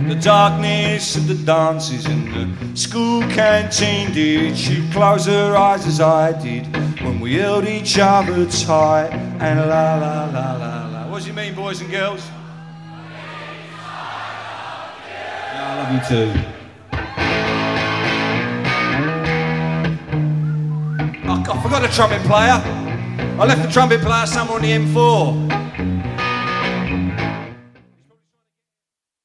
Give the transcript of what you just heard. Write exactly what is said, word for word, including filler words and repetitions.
The darkness of the dances in the school canteen. Did she close her eyes as I did when we held each other tight and la la la la la? What do you mean, boys and girls? Yeah, I love you too. I, I forgot the trumpet player. I left the trumpet player somewhere on the M four.